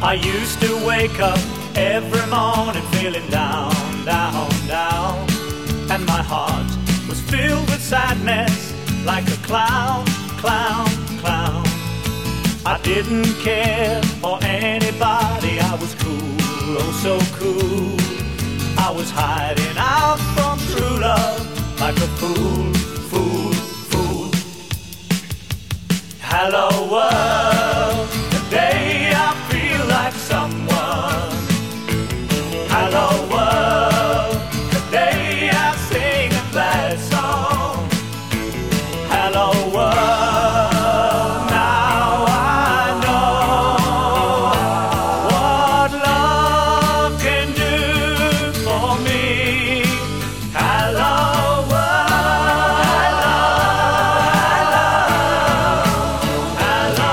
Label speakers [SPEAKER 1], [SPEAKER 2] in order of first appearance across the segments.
[SPEAKER 1] I used to wake up every morning feeling down, down, down, and my heart was filled with sadness like a clown, clown, clown. I didn't care for anybody, I was cool, oh so cool. I was hiding out from true love like a fool, fool, fool. Hello world, today I feel like someone. Hello world, today I sing a glad song. Hello world, now I know what love can do for me. Hello world, hello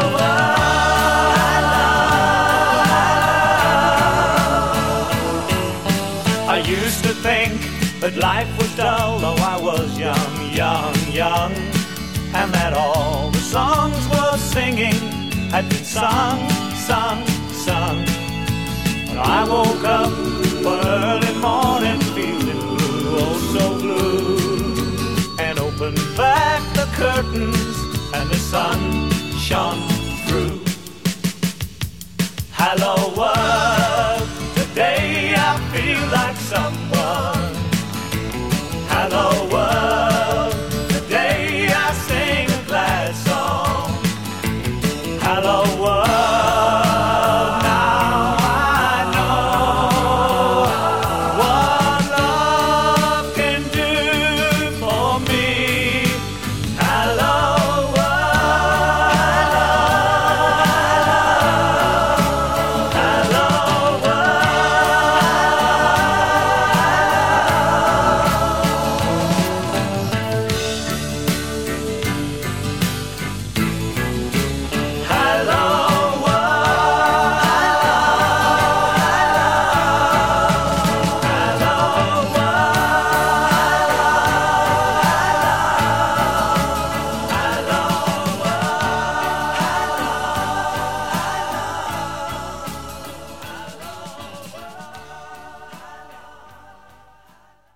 [SPEAKER 1] world. I used to think that life was dull, though I was young, young, young, and that all the songs worth singing had been sung, sung, sung. But I woke up one early morning feeling blue, oh so blue, and opened back the curtains and the sun shone through. Hello world,